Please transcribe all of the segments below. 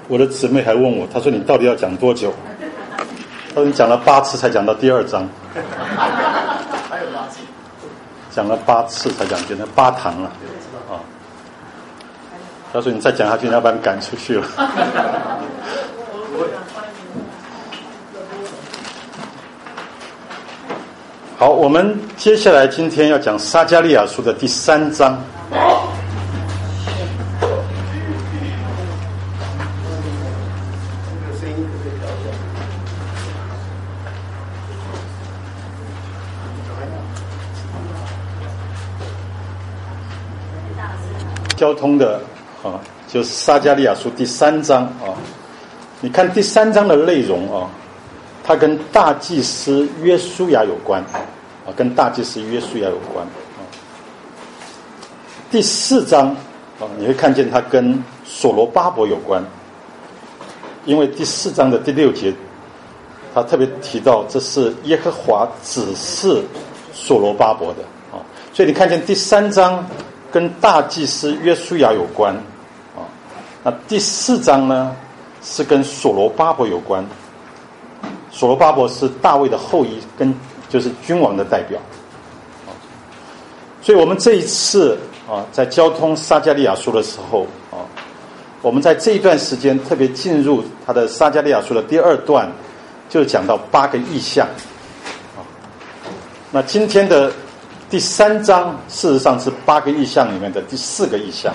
我的姊妹还问我，她说你到底要讲多久？她说你讲了8次才讲到第2章， 还有8次， 讲了8次才讲，变成8堂了啊。她说你再讲下去，你要把你赶出去了。好，我们接下来今天要讲撒迦利亚书的第3章。交通的就是撒迦利亚书第3章啊。你看第3章的内容啊，它跟大祭司约书亚有关啊，跟大祭司约书亚有关啊。第4章啊，你会看见它跟所罗巴伯有关，因为第4章的第6节，他特别提到这是耶和华指示所罗巴伯的啊，所以你看见第3章跟大祭司约书亚有关啊，那第4章呢是跟所罗巴伯有关。所罗巴伯是大卫的后裔，跟就是君王的代表啊。所以我们这一次啊，在交通撒迦利亚书的时候啊，我们在这一段时间特别进入他的撒迦利亚书的第2段，就讲到8个异象啊。那今天的第3章事实上是8个异象里面的第4个异象。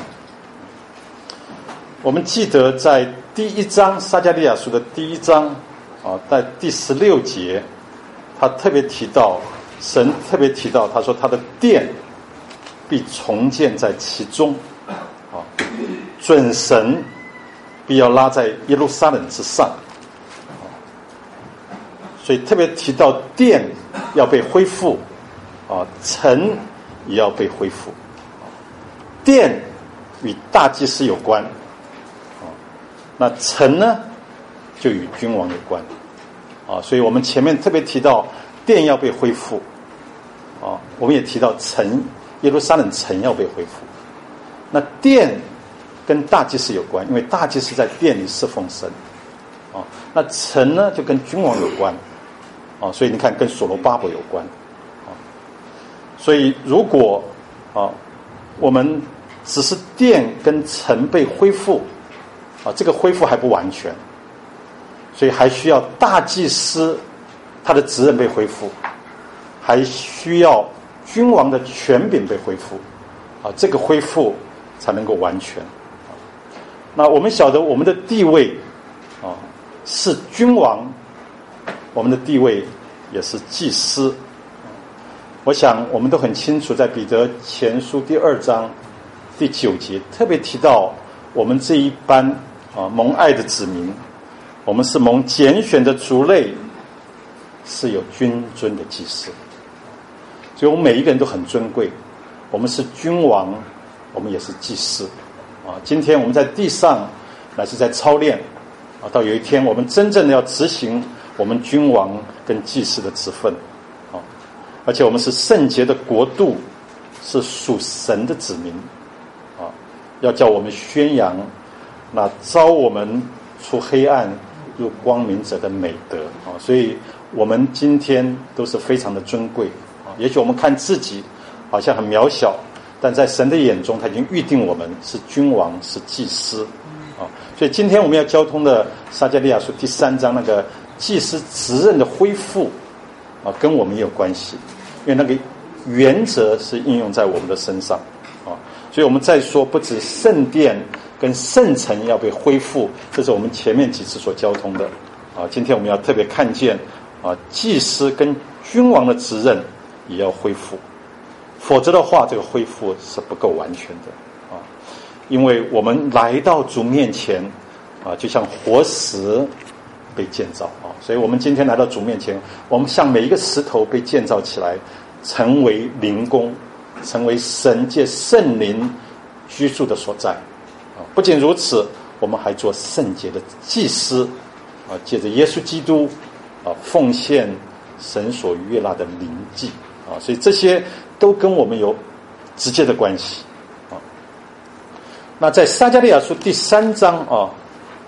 我们记得在第1章撒迦利亚书的第1章啊，在第16节，他特别提到，神特别提到，他说他的殿必重建在其中啊，准绳必要拉在耶路撒冷之上啊，所以特别提到殿要被恢复啊，城也要被恢复。殿与大祭司有关啊，那城呢就与君王有关啊，所以我们前面特别提到殿要被恢复啊，我们也提到城耶路撒冷城要被恢复。那殿跟大祭司有关，因为大祭司在殿里侍奉神啊。那城呢就跟君王有关啊，所以你看跟所罗巴伯有关啊。所以如果啊我们只是殿跟城被恢复啊，这个恢复还不完全，所以还需要大祭司他的职任被恢复，还需要君王的权柄被恢复啊，这个恢复才能够完全啊。那我们晓得我们的地位啊是君王，我们的地位也是祭司。我想我们都很清楚，在彼得前书第2章第9节特别提到，我们这一班啊蒙爱的子民，我们是蒙拣选的族类，是有君尊的祭司。所以我们每一个人都很尊贵，我们是君王，我们也是祭司啊。今天我们在地上乃是在操练啊，到有一天我们真正的要执行我们君王跟祭司的职分啊，而且我们是圣洁的国度，是属神的子民啊，要叫我们宣扬那召我们出黑暗入光明者的美德啊。所以我们今天都是非常的尊贵啊。也许我们看自己好像很渺小，但在神的眼中他已经预定我们是君王，是祭司啊。所以今天我们要交通的撒迦利亚书第3章那个祭司职任的恢复啊，跟我们也有关系，因为那个原则是应用在我们的身上啊。所以我们再说，不止圣殿跟圣城要被恢复，这是我们前面几次所交通的啊。今天我们要特别看见啊，祭司跟君王的职任也要恢复，否则的话这个恢复是不够完全的啊。因为我们来到主面前啊，就像活石被建造啊，所以我们今天来到主面前，我们像每一个石头被建造起来，成为灵宫，成为神借圣灵居住的所在啊。不仅如此，我们还做圣洁的祭司啊，借着耶稣基督啊，奉献神所悦纳的灵祭啊，所以这些都跟我们有直接的关系啊。那在撒迦利亚书第3章啊，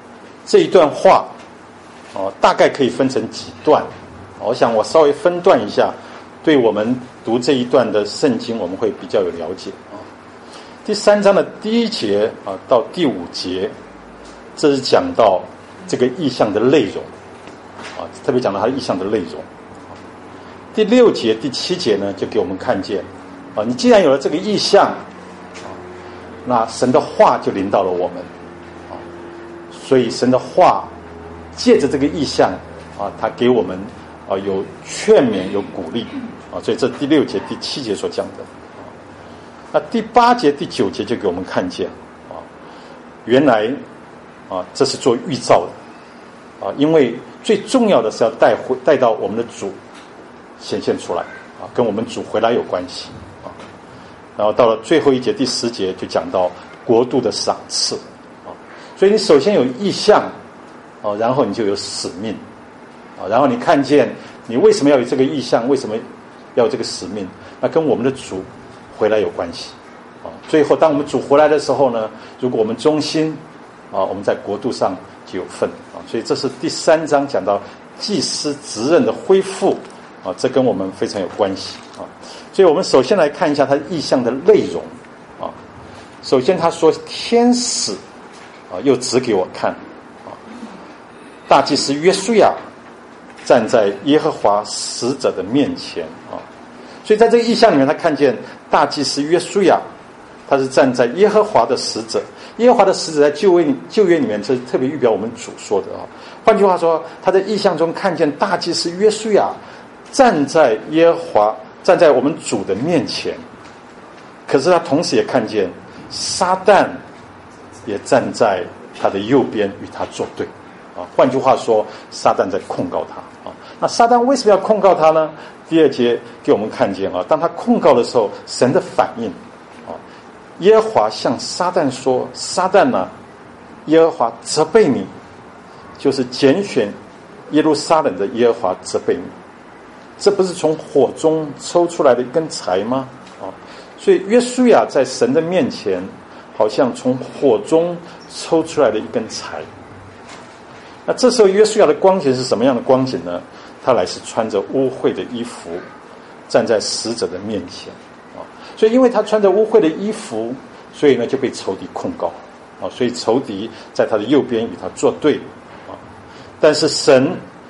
这一段话大概可以分成几段，我想我稍微分段一下，对我们读这一段的圣经我们会比较有了解第3章的第1节到第5节，这是讲到这个意象的内容特别讲到它的意象的内容。第6节第7节呢，就给我们看见你既然有了这个意象那神的话就临到了我们所以神的话借着这个意象他给我们有劝勉有鼓励所以这第6节第7节所讲的那第8节第9节就给我们看见原来这是做预兆的因为最重要的是要带到我们的主显现出来跟我们主回来有关系然后到了最后一节第10节就讲到国度的赏赐所以你首先有意象然后你就有使命然后你看见你为什么要有这个意象，为什么要有这个使命，那跟我们的主回来有关系最后当我们主回来的时候呢，如果我们忠心我们在国度上就有份所以这是第3章讲到祭司职任的恢复这跟我们非常有关系所以我们首先来看一下它意象的内容首先他说天使又指给我看大祭司约书亚站在耶和华使者的面前所以在这个意象里面他看见大祭司约书亚他是站在耶和华的使者，耶和华的使者在旧约里面这是特别预表我们主说的换句话说他在意象中看见大祭司约书亚站在耶和华站在我们主的面前，可是他同时也看见撒旦也站在他的右边与他作对换句话说撒旦在控告他那撒旦为什么要控告他呢？第2节给我们看见当他控告的时候神的反应耶和华向撒旦说，撒旦啊，耶和华责备你，就是拣选耶路撒冷的耶和华责备你，这不是从火中抽出来的一根柴吗？所以约书亚在神的面前好像从火中抽出来的一根柴。那这时候约书亚的光景是什么样的光景呢？他乃是穿着污秽的衣服站在使者的面前所以因为他穿着污秽的衣服，所以呢就被仇敌控告所以仇敌在他的右边与他作对但是神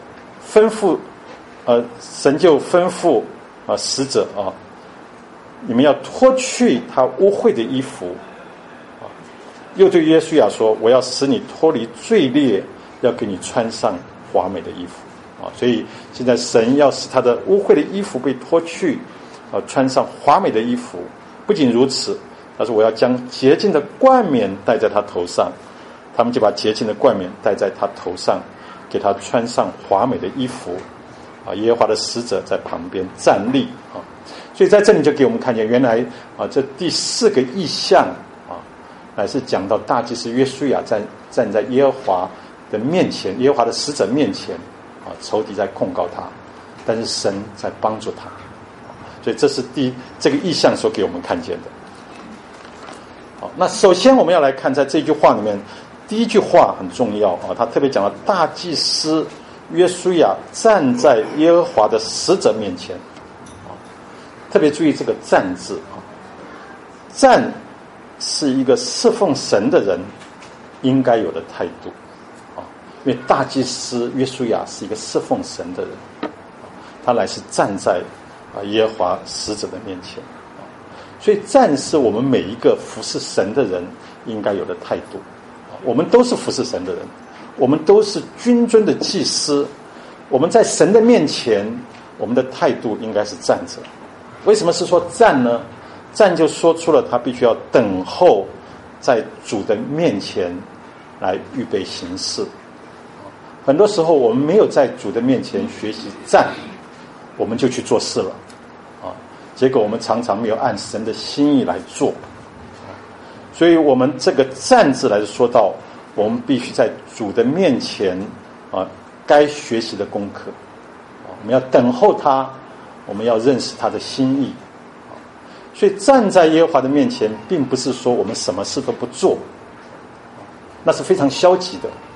就吩咐使者你们要脱去他污秽的衣服又对约书亚说，我要使你脱离罪孽，要给你穿上华美的衣服所以现在神要使他的污秽的衣服被脱去穿上华美的衣服。不仅如此，他说我要将洁净的冠冕戴在他头上，他们就把洁净的冠冕戴在他头上，给他穿上华美的衣服耶和华的使者在旁边站立所以在这里就给我们看见原来这第4个意象乃是讲到大祭司约书亚站在耶和华的面前，耶和华的使者面前仇敌在控告他，但是神在帮助他所以这是这个意象所给我们看见的那首先我们要来看在这句话里面第一句话很重要他特别讲到大祭司约书亚站在耶和华的使者面前特别注意这个站字站是一个侍奉神的人应该有的态度因为大祭司约书亚是一个侍奉神的人他乃是站在耶和华使者的面前所以站是我们每一个服侍神的人应该有的态度我们都是服侍神的人，我们都是君尊的祭司，我们在神的面前我们的态度应该是站着。为什么是说站呢？站就说出了他必须要等候在主的面前来预备行事。很多时候我们没有在主的面前学习站，我们就去做事了结果我们常常没有按神的心意来做所以我们这个站字来说到我们必须在主的面前该学习的功课我们要等候他，我们要认识他的心意所以站在耶和华的面前并不是说我们什么事都不做那是非常消极的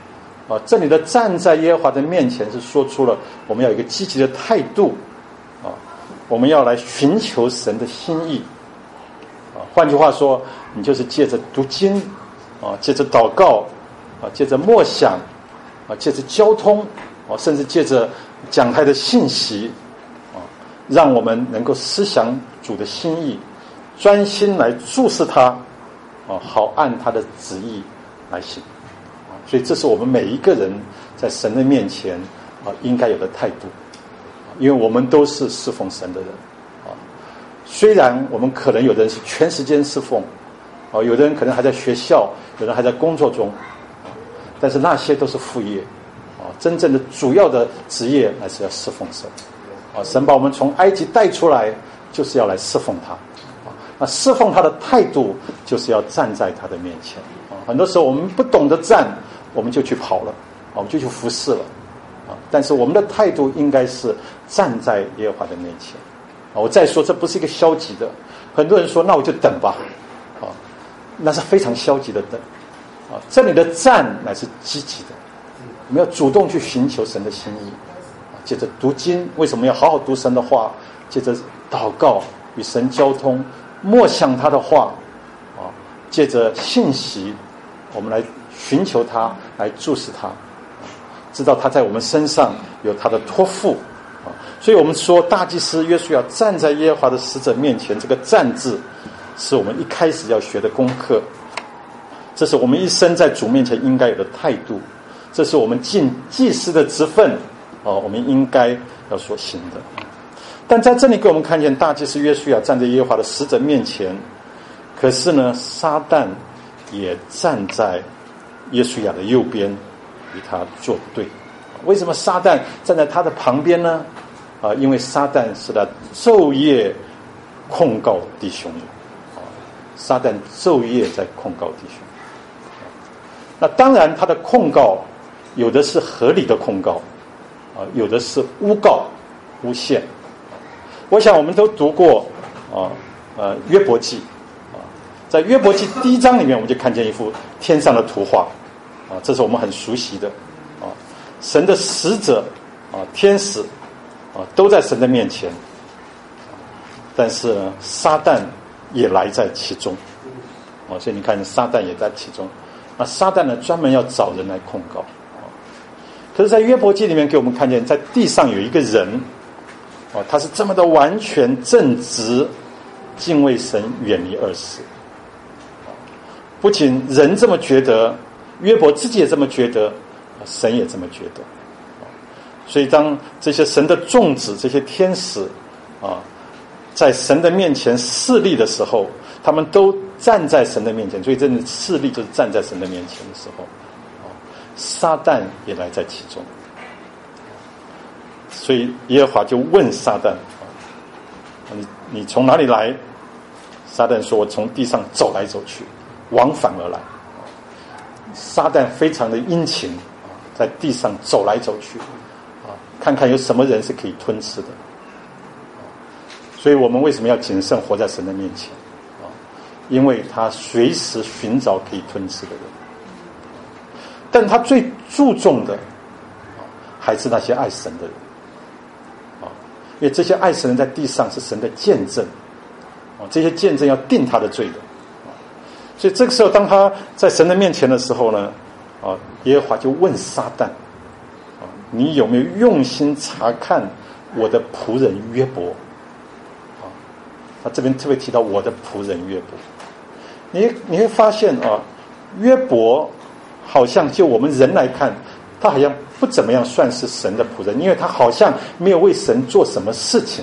这里的站在耶和华的面前是说出了我们要有一个积极的态度我们要来寻求神的心意换句话说，你就是借着读经借着祷告借着默想借着交通甚至借着讲台的信息让我们能够思想主的心意，专心来注视他好按他的旨意来行所以这是我们每一个人在神的面前应该有的态度因为我们都是侍奉神的人虽然我们可能有的人是全时间侍奉有的人可能还在学校，有人还在工作中但是那些都是副业真正的主要的职业还是要侍奉神神把我们从埃及带出来就是要来侍奉他那侍奉他的态度就是要站在他的面前很多时候我们不懂得站我们就去跑了我们就去服侍了但是我们的态度应该是站在耶和华的面前我再说这不是一个消极的很多人说那我就等吧那是非常消极的等这里的站乃是积极的我们要主动去寻求神的心意接着读经为什么要好好读神的话接着祷告与神交通默想他的话借着信息我们来寻求他来注视他知道他在我们身上有他的托付所以我们说大祭司约书亚站在耶和华的使者面前这个站字是我们一开始要学的功课这是我们一生在主面前应该有的态度这是我们尽祭司的职分我们应该要所行的但在这里给我们看见大祭司约书亚站在耶和华的使者面前可是呢撒旦也站在约书亚的右边与他作对为什么撒旦站在他的旁边呢因为撒旦是他昼夜控告弟兄撒旦昼夜在控告弟兄那当然他的控告有的是合理的控告有的是诬告诬陷我想我们都读过约伯记在约伯记第1章里面我们就看见一幅天上的图画这是我们很熟悉的神的使者天使都在神的面前但是呢撒旦也来在其中所以你看撒旦也在其中撒旦呢专门要找人来控告可是在约伯记里面给我们看见在地上有一个人他是这么的完全正直敬畏神远离恶事不仅人这么觉得约伯自己也这么觉得神也这么觉得所以当这些神的众子这些天使在神的面前侍立的时候他们都站在神的面前所以真的侍立就是站在神的面前的时候撒旦也来在其中所以耶和华就问撒旦你从哪里来撒旦说我从地上走来走去往返而来撒旦非常的殷勤在地上走来走去看看有什么人是可以吞吃的所以我们为什么要谨慎活在神的面前因为他随时寻找可以吞吃的人但他最注重的还是那些爱神的人因为这些爱神人在地上是神的见证这些见证要定他的罪的所以这个时候当他在神的面前的时候呢耶和华就问撒旦你有没有用心查看我的仆人约伯他这边特别提到我的仆人约伯你会发现约伯好像就我们人来看他好像不怎么样算是神的仆人因为他好像没有为神做什么事情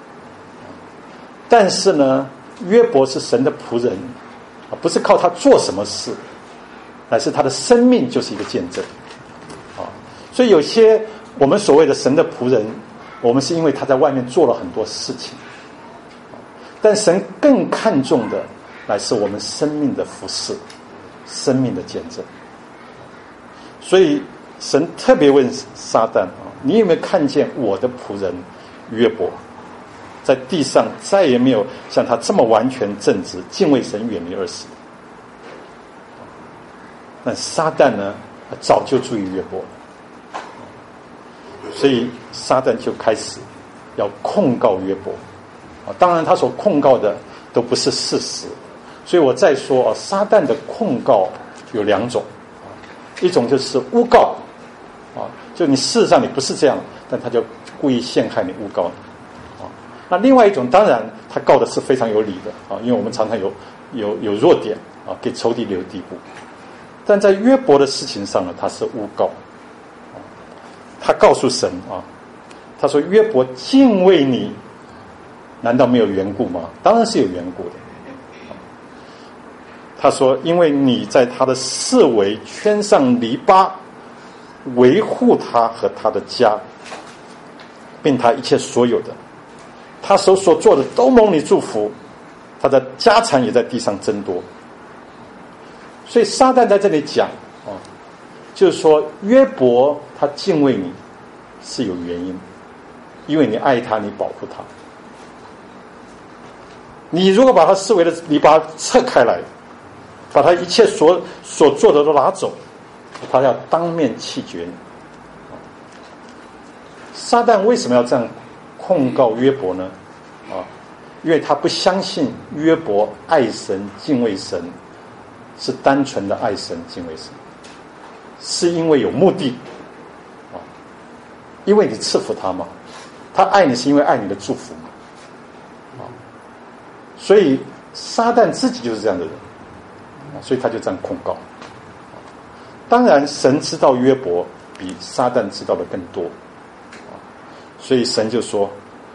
但是呢约伯是神的仆人不是靠他做什么事乃是他的生命就是一个见证所以有些我们所谓的神的仆人我们是因为他在外面做了很多事情但神更看重的乃是我们生命的服事生命的见证所以神特别问撒旦你有没有看见我的仆人约伯在地上再也没有像他这么完全正直敬畏神远离恶事那撒旦呢早就注意约伯，所以撒旦就开始要控告约伯。当然他所控告的都不是事实，所以我再说撒旦的控告有两种，一种就是诬告，就你事实上你不是这样，但他就故意陷害你，诬告你。那另外一种当然他告的是非常有理的，因为我们常常有弱点，给仇敌留地步。但在约伯的事情上呢，他是诬告，他告诉神他说约伯敬畏你，难道没有缘故吗？当然是有缘故的。他说因为你在他的四围圈上篱笆，维护他和他的家，并他一切所有的，他所做的都蒙你祝福，他的家产也在地上增多。所以撒旦在这里讲就是说约伯他敬畏你是有原因，因为你爱他，你保护他。你如果把他视为的篱笆撤开来，把他一切所做的都拿走，他要当面弃绝你。撒旦为什么要这样控告约伯呢？因为他不相信约伯爱神敬畏神是单纯的爱神敬畏神，是因为有目的，因为你赐福他嘛，他爱你是因为爱你的祝福嘛，所以撒旦自己就是这样的人，所以他就这样控告。当然神知道约伯比撒旦知道的更多，所以神就说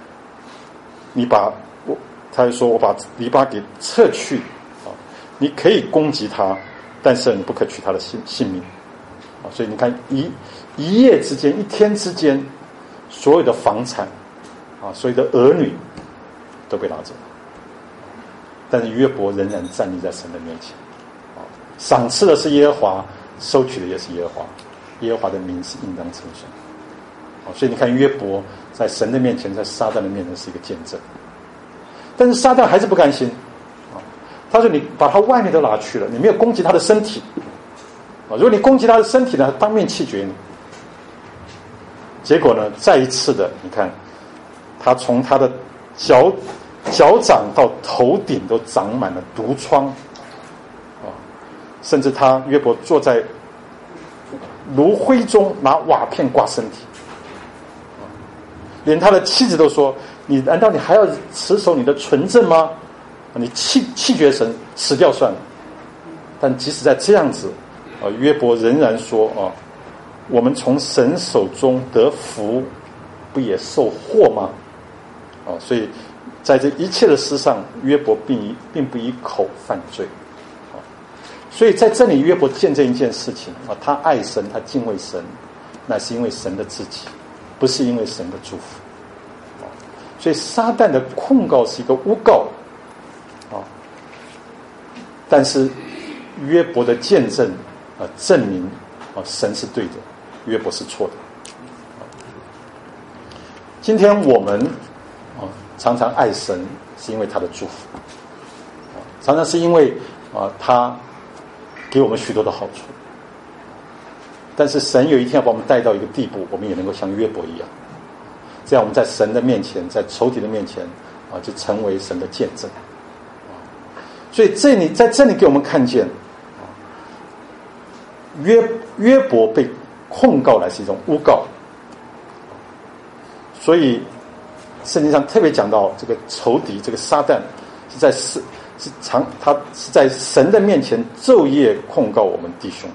他就说我把篱笆给撤去，你可以攻击他，但是你不可取他的性命。所以你看一夜之间，一天之间，所有的房产所有的儿女都被拿走了，但是约伯仍然站立在神的面前，赏赐的是耶和华，收取的也是耶和华，耶和华的名是应当称颂。所以你看约伯在神的面前，在撒旦的面前是一个见证。但是撒旦还是不甘心，他说你把他外面都拿去了，你没有攻击他的身体，如果你攻击他的身体呢，当面弃绝你。结果呢，再一次的，你看他从他的脚掌到头顶都长满了毒疮，甚至他约伯坐在炉灰中拿瓦片刮身体，连他的妻子都说，难道你还要持守你的纯正吗？你弃绝神，死掉算了。但即使在这样子，约伯仍然说我们从神手中得福，不也受祸吗？所以在这一切的事上，约伯并不以口犯罪。所以在这里约伯见证一件事情，他爱神，他敬畏神，那是因为神的自己，不是因为神的祝福。所以撒旦的控告是一个诬告，但是约伯的见证证明神是对的，约伯是错的。今天我们常常爱神，是因为他的祝福，常常是因为他给我们许多的好处。但是神有一天要把我们带到一个地步，我们也能够像约伯一样，这样我们在神的面前，在仇敌的面前就成为神的见证。所以在这里给我们看见约伯被控告来是一种诬告。所以圣经上特别讲到这个仇敌，这个撒旦他是在神的面前昼夜控告我们弟兄。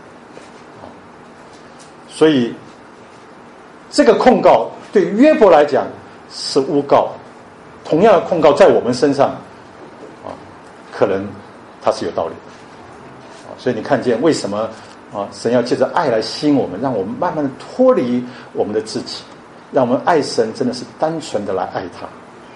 所以这个控告对约伯来讲是诬告，同样的控告在我们身上可能它是有道理的。所以你看见为什么神要借着爱来吸引我们，让我们慢慢的脱离我们的自己，让我们爱神真的是单纯的来爱他。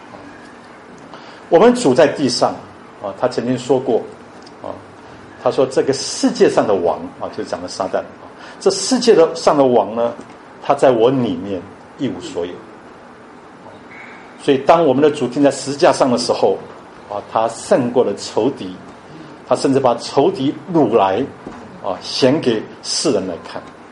我们主在地上他曾经说过他说这个世界上的王就讲的撒旦，这世界上的王呢，他在我里面一无所有。所以当我们的主钉在十字架上的时候他胜过了仇敌，他甚至把仇敌掳来显给世人来看。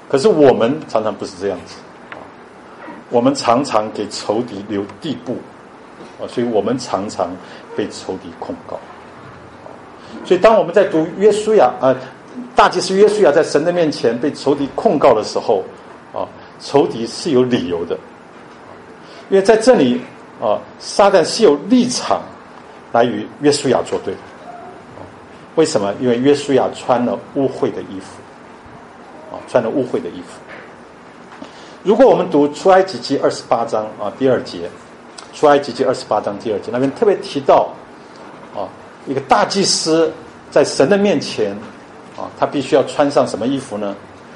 可是我们常常不是这样子，我们常常给仇敌留地步，所以我们常常被仇敌控告。所以当我们在读约书亚大祭司约书亚在神的面前被仇敌控告的时候，仇敌是有理由的，因为在这里撒旦是有立场来与约书亚作对。为什么？因为约书亚穿了污秽的衣服，穿了污秽的衣服。如果我们读出埃及记28章第2节，出埃及记28章第2节那边特别提到一个大祭司在神的面前他必须要穿上什么衣服呢？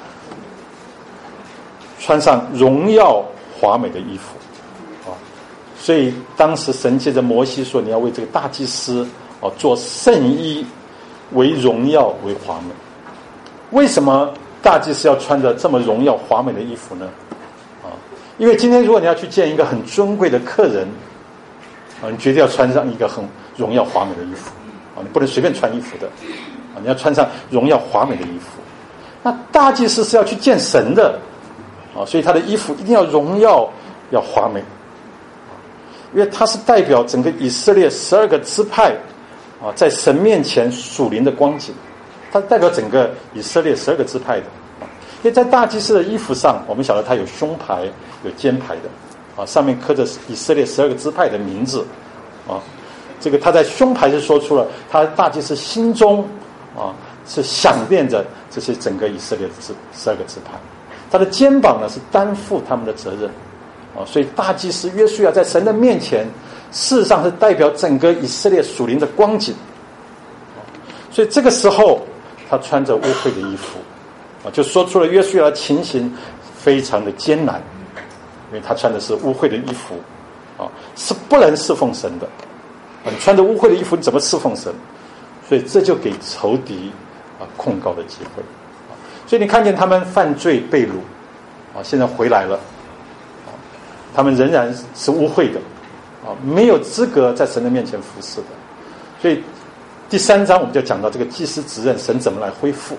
穿上荣耀华美的衣服所以当时神借着摩西说，你要为这个大祭司做圣衣，为荣耀为华美。为什么大祭司要穿着这么荣耀华美的衣服呢？因为今天如果你要去见一个很尊贵的客人你绝对要穿上一个很荣耀华美的衣服你不能随便穿衣服的你要穿上荣耀华美的衣服。那大祭司是要去见神的所以他的衣服一定要荣耀，要华美，因为他是代表整个以色列12个支派在神面前属灵的光景，他代表整个以色列12个支派的。因为在大祭司的衣服上，我们晓得他有胸牌有肩牌的上面刻着以色列12个支派的名字这个他在胸牌是说出了他大祭司心中是想念着这些整个以色列12个支派。他的肩膀呢是担负他们的责任所以大祭司约书亚在神的面前事实上是代表整个以色列属灵的光景所以这个时候他穿着污秽的衣服就说出了约书亚的情形非常的艰难，因为他穿的是污秽的衣服是不能侍奉神的你穿着污秽的衣服你怎么侍奉神？所以这就给仇敌控告的机会所以你看见他们犯罪被掳现在回来了他们仍然是污秽的没有资格在神的面前服侍的。所以第3章我们就讲到这个祭司职任神怎么来恢复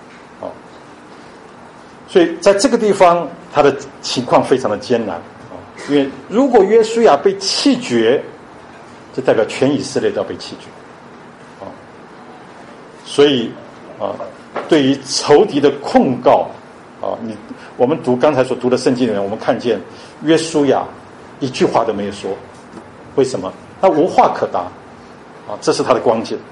所以在这个地方他的情况非常的艰难因为如果约书亚被弃绝，就代表全以色列都要被弃绝所以对于仇敌的控告我们读刚才所读的圣经里面，我们看见约书亚一句话都没有说。为什么？他无话可答这是他的光景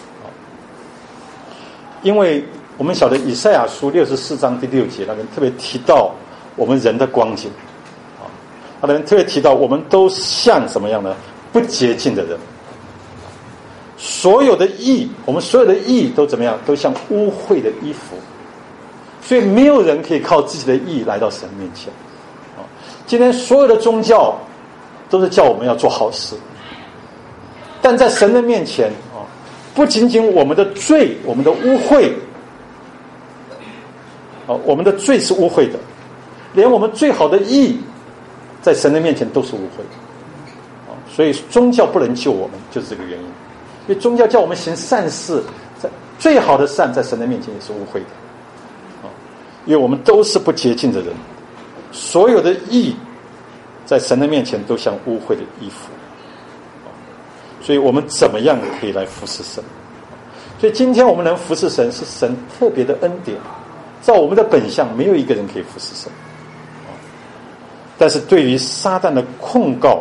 因为我们晓得以赛亚书64章第6节那边特别提到我们人的光景那边特别提到我们都像什么样呢？不洁净的人，所有的义，我们所有的义都怎么样？都像污秽的衣服，所以没有人可以靠自己的义来到神面前今天所有的宗教都是叫我们要做好事，但在神的面前不仅仅我们的罪，我们的污秽我们的罪是污秽的，连我们最好的义在神的面前都是污秽的所以宗教不能救我们，就是这个原因。因为宗教叫我们行善事，最好的善在神的面前也是污秽的因为我们都是不洁净的人，所有的义在神的面前都像污秽的衣服所以我们怎么样可以来服侍神？所以今天我们能服侍神是神特别的恩典，照我们的本相没有一个人可以服侍神但是对于撒旦的控告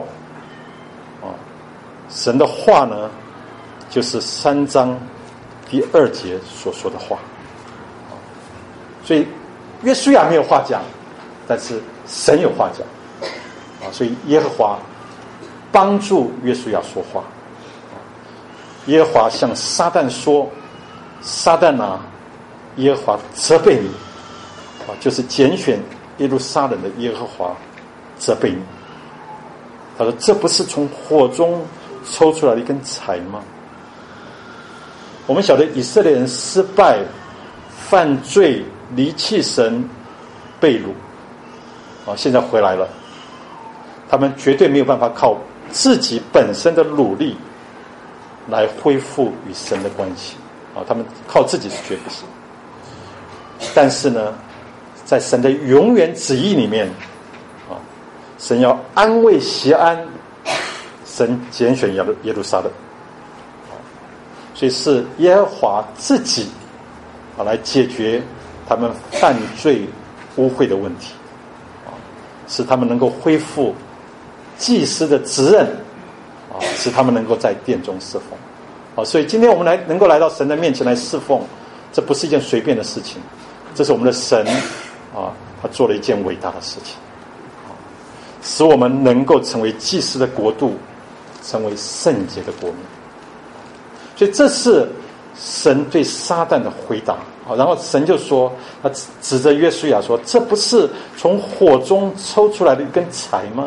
神的话呢，就是3章第2节所说的话所以约书亚没有话讲，但是神有话讲所以耶和华帮助约书亚说话耶和华向撒旦说，撒旦耶和华责备你就是拣选耶路撒冷的耶和华责备你。他说这不是从火中抽出来的一根柴吗？我们晓得以色列人失败犯罪离弃神被掳现在回来了，他们绝对没有办法靠自己本身的努力来恢复与神的关系他们靠自己是绝不行。但是呢， 在神的永远旨意里面啊，神要安慰锡安，神拣选耶路撒冷，所以是耶和华自己啊来解决他们犯罪污秽的问题，使他们能够恢复祭司的职任，使他们能够在殿中侍奉。所以今天我们能够来到神的面前来侍奉，这不是一件随便的事情，这是我们的神他做了一件伟大的事情，使我们能够成为祭司的国度，成为圣洁的国民。所以这是神对撒旦的回答。然后神就说，他指着约书亚说，这不是从火中抽出来的一根柴吗？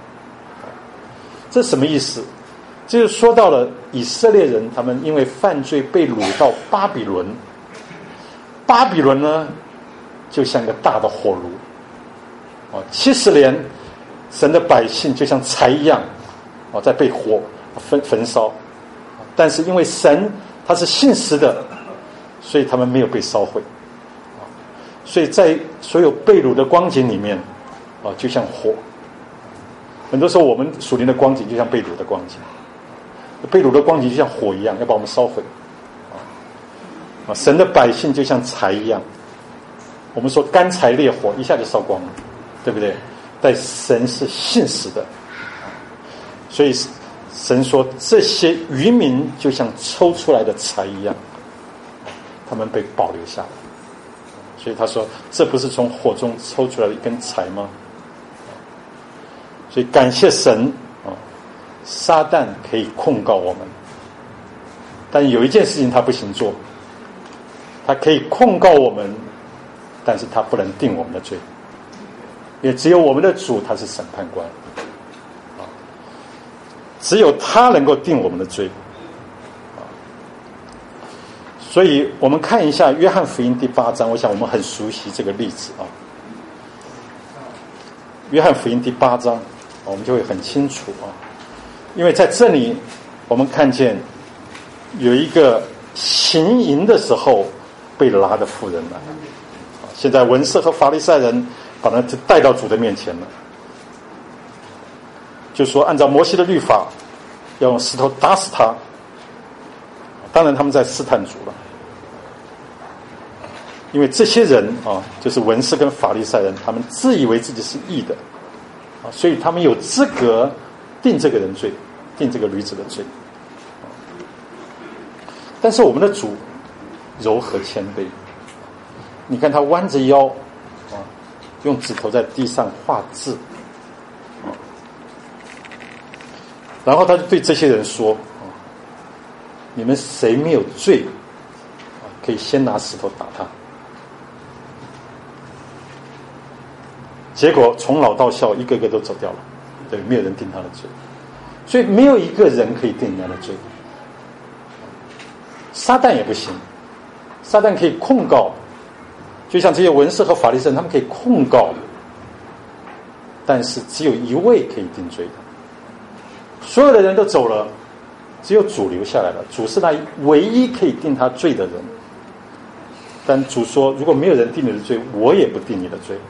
这什么意思？这就说到了以色列人，他们因为犯罪被掳到巴比伦，巴比伦呢就像个大的火炉，70年神的百姓就像柴一样在被火焚烧，但是因为神他是信实的，所以他们没有被烧毁，所以在所有被掳的光景里面就像火。很多时候我们属灵的光景就像被掳的光景，被掳的光景就像火一样，要把我们烧毁。神的百姓就像柴一样，我们说干柴烈火一下就烧光了，对不对？但神是信实的，所以神说这些渔民就像抽出来的柴一样，他们被保留下来。所以他说，这不是从火中抽出来的一根柴吗？所以感谢神撒旦可以控告我们，但有一件事情他不行做，他可以控告我们，但是他不能定我们的罪，也只有我们的主他是审判官，只有他能够定我们的罪。所以我们看一下约翰福音第8章，我想我们很熟悉这个例子约翰福音第8章我们就会很清楚因为在这里我们看见有一个行淫的时候被拿的妇人来，现在文士和法利赛人把他带到主的面前了，就说按照摩西的律法要用石头打死他。当然他们在试探主了，因为这些人就是文士跟法利赛人，他们自以为自己是义的所以他们有资格定这个人罪，定这个女子的罪。但是我们的主柔和谦卑，你看他弯着腰用指头在地上画字然后他就对这些人说，你们谁没有罪可以先拿石头打他。结果从老到小一个个都走掉了，对，没有人定他的罪，所以没有一个人可以定人家的罪。撒旦也不行，撒旦可以控告，就像这些文士和法利赛人，他们可以控告，但是只有一位可以定罪的。所有的人都走了，只有主留下来了，主是那唯一可以定他罪的人。但主说，如果没有人定你的罪，我也不定你的罪。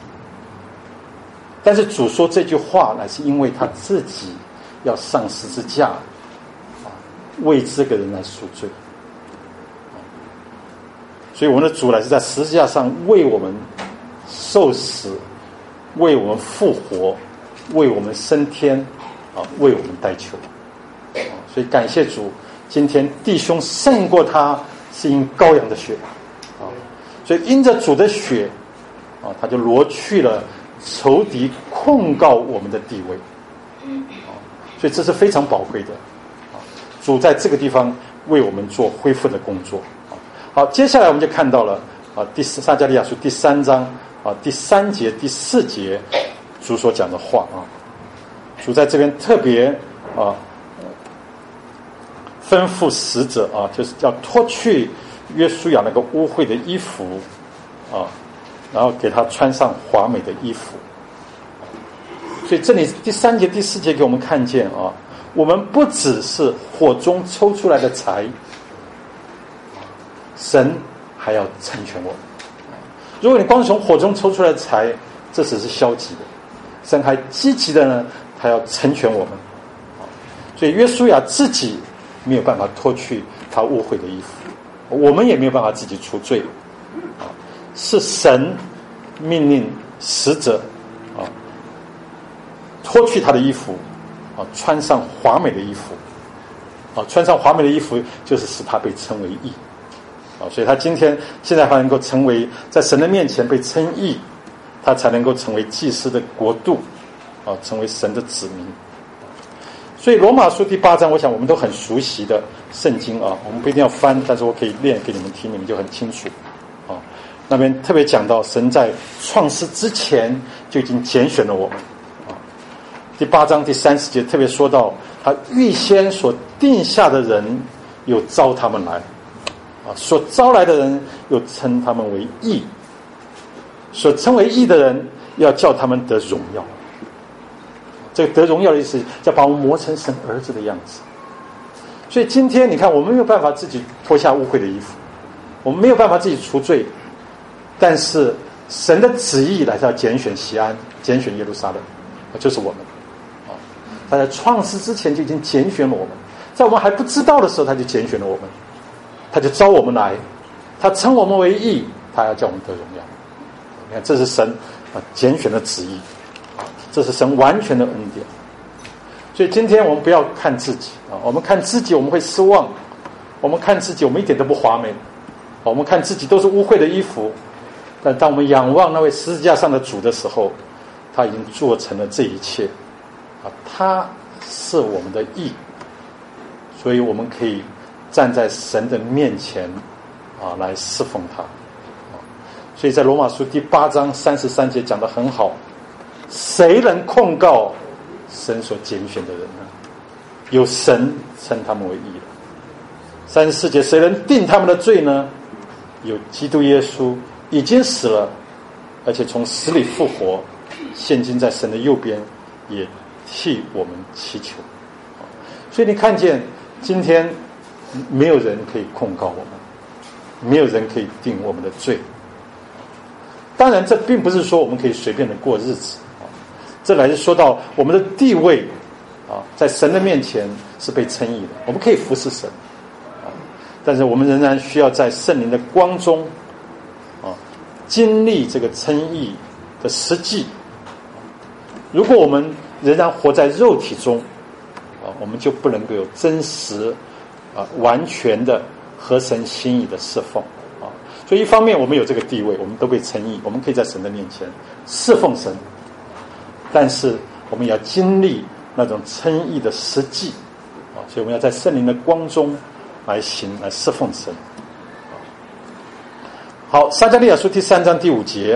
但是主说这句话乃是因为他自己要上十字架为这个人来赎罪。所以我们的主乃是在十字架上为我们受死，为我们复活，为我们升天为我们代求。所以感谢主，今天弟兄胜过他是因羔羊的血所以因着主的血他就挪去了仇敌控告我们的地位所以这是非常宝贵的主在这个地方为我们做恢复的工作好，接下来我们就看到了撒迦利亚书第3章第3节第4节主所讲的话主在这边特别吩咐使者就是要脱去约书亚那个污秽的衣服然后给他穿上华美的衣服。所以这里第3节第4节给我们看见我们不只是火中抽出来的柴，神还要成全我们。 如果你光从火中抽出来的柴，这只是消极的。神还积极的呢，他要成全我们。所以约书亚自己没有办法脱去他污秽的衣服，我们也没有办法自己除罪。是神命令使者脱去他的衣服，穿上华美的衣服。穿上华美的衣服，就是使他被称为义。所以他现在还能够成为在神的面前被称义，他才能够成为祭司的国度，成为神的子民。所以罗马书第8章，我想我们都很熟悉的圣经啊，我们不一定要翻，但是我可以念给你们听，你们就很清楚。那边特别讲到神在创世之前就已经拣选了我们。第8章第30节特别说到，他预先所定下的人又招他们来，所招来的人又称他们为义，所称为义的人要叫他们得荣耀。这个得荣耀的意思，要把我们磨成神儿子的样子。所以今天你看，我们没有办法自己脱下污秽的衣服，我们没有办法自己除罪，但是神的旨意来是要拣选西安，拣选耶路撒冷，就是我们。他在创世之前就已经拣选了我们，在我们还不知道的时候，他就拣选了我们，他就招我们来，他称我们为义，他要叫我们得荣耀。你看，这是神拣选的旨意，这是神完全的恩典。所以今天我们不要看自己我们看自己我们会失望，我们看自己我们一点都不华美，我们看自己都是污秽的衣服。但当我们仰望那位十字架上的主的时候，他已经做成了这一切他是我们的义，所以我们可以站在神的面前来侍奉他。所以在罗马书第8章33节讲得很好，谁能控告神所拣选的人呢？有神称他们为义了。34节，谁能定他们的罪呢？有基督耶稣已经死了，而且从死里复活，现今在神的右边，也替我们祈求。所以你看见今天没有人可以控告我们，没有人可以定我们的罪。当然这并不是说我们可以随便的过日子，这来是说到我们的地位在神的面前是被称义的，我们可以服侍神，但是我们仍然需要在圣灵的光中经历这个称义的实际。如果我们仍然活在肉体中我们就不能够有真实完全的合神心意的侍奉所以一方面我们有这个地位，我们都被称义，我们可以在神的面前侍奉神，但是我们也要经历那种称义的实际所以我们要在圣灵的光中来行，来侍奉神。好，撒迦利亚书第3章第5节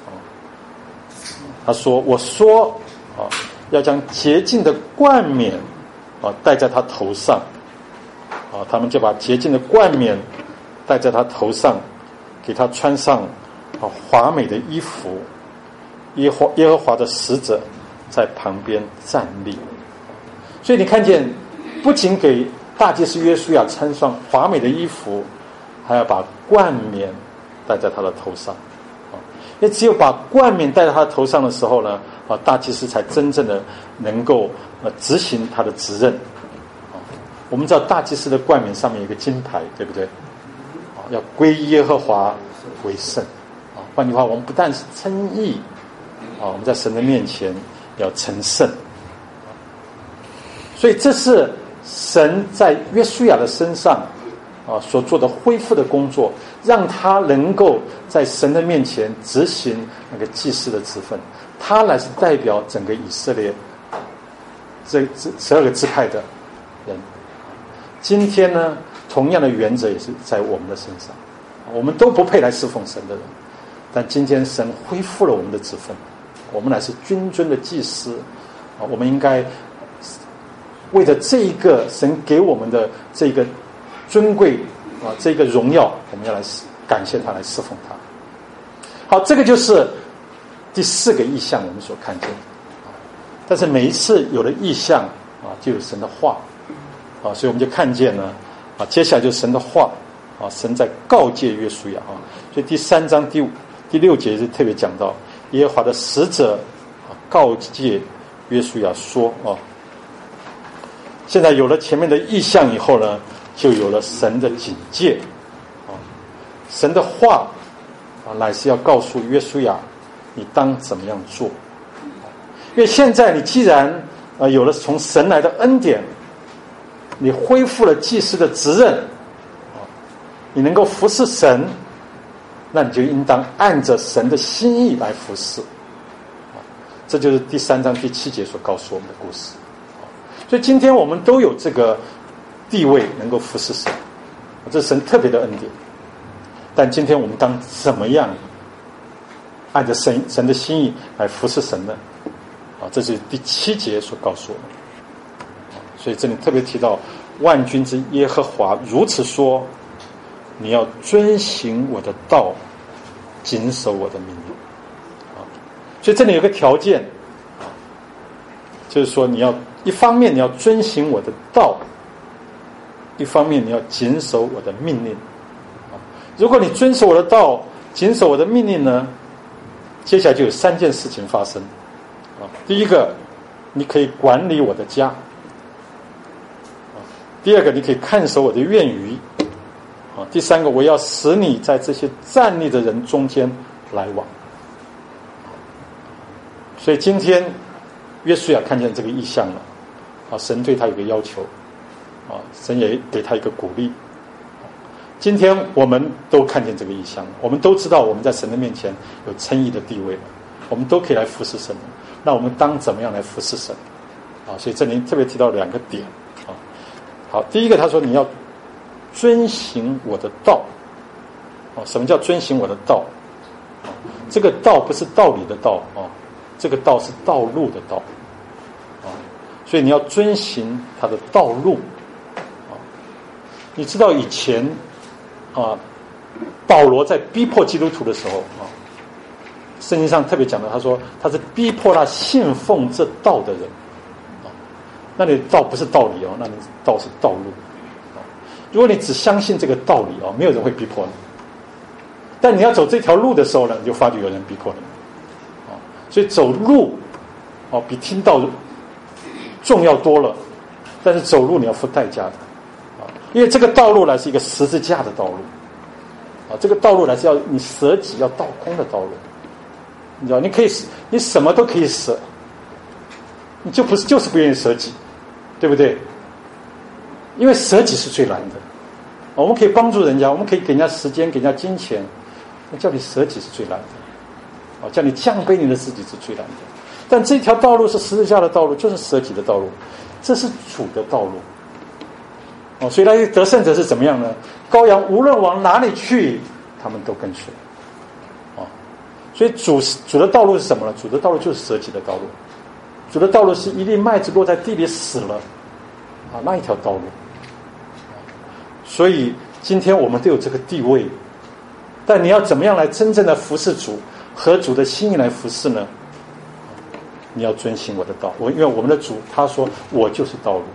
他说，我说要将洁净的冠冕戴在他头上他们就把洁净的冠冕戴在他头上，给他穿上华美的衣服。耶和华的使者在旁边站立。所以你看见，不仅给大祭司约书亚穿上华美的衣服，还要把冠冕戴在他的头上因为只有把冠冕戴在他的头上的时候呢大祭司才真正的能够执行他的职任我们知道大祭司的冠冕上面有一个金牌，对不对要归耶和华为圣换句话，我们不但是称义我们在神的面前要成圣所以这是神在约书亚的身上所做的恢复的工作，让他能够在神的面前执行那个祭司的职分，他乃是代表整个以色列这12个支派的人。今天呢，同样的原则也是在我们的身上，我们都不配来侍奉神的人，但今天神恢复了我们的职分，我们乃是君尊的祭司我们应该为着这一个神给我们的这个尊贵这个荣耀，我们要来感谢他，来侍奉他。好，这个就是第4个意象我们所看见但是每一次有了意象就有神的话所以我们就看见呢接下来就是神的话神在告诫约书亚所以第3章第第6节是特别讲到耶和华的使者告诫约书亚说现在有了前面的意象以后呢，就有了神的警戒神的话乃是要告诉约书亚你当怎么样做。因为现在你既然有了从神来的恩典，你恢复了祭司的职任你能够服侍神，那你就应当按着神的心意来服侍这就是第3章第7节所告诉我们的故事。所以今天我们都有这个地位能够服侍神，这是神特别的恩典。但今天我们当怎么样按着神的心意来服侍神呢？这是第7节所告诉我们。所以这里特别提到万军之耶和华如此说，你要遵行我的道，谨守我的命令。所以这里有个条件就是说你要一方面你要遵行我的道，一方面你要谨守我的命令。如果你遵守我的道，谨守我的命令呢，接下来就有3件事情发生。第一个，你可以管理我的家；第二个，你可以看守我的院宇；第三个，我要使你在这些站立的人中间来往。所以今天约书亚看见这个异象了神对他有个要求神也给他一个鼓励。今天我们都看见这个异象了，我们都知道我们在神的面前有称义的地位了，我们都可以来服侍神。那我们当怎么样来服侍神所以这里特别提到2个点好，第一个他说你要遵行我的道什么叫遵行我的道这个道不是道理的道这个道是道路的道所以你要遵行他的道路你知道以前保罗在逼迫基督徒的时候圣经上特别讲到他说他是逼迫他信奉这道的人那你道不是道理那你道是道路如果你只相信这个道理没有人会逼迫你，但你要走这条路的时候呢，你就发觉有人逼迫你所以走路比听道重要多了，但是走路你要付代价的因为这个道路来是一个十字架的道路这个道路来是要你舍己要倒空的道路，你知道你什么都可以舍，你就是不愿意舍己，对不对？因为舍己是最难的我们可以帮助人家，我们可以给人家时间给人家金钱，那叫你舍己是最难的叫你降卑你的自己是最难的。但这条道路是十字架的道路，就是舍己的道路，这是主的道路所以那些得胜者是怎么样呢？羔羊无论往哪里去他们都跟随所以主的道路是什么呢？主的道路就是舍己的道路，主的道路是一粒麦子落在地里死了那一条道路所以今天我们都有这个地位，但你要怎么样来真正的服侍主，合主的心意来服侍呢？你要遵行我的道，因为我们的主他说我就是道路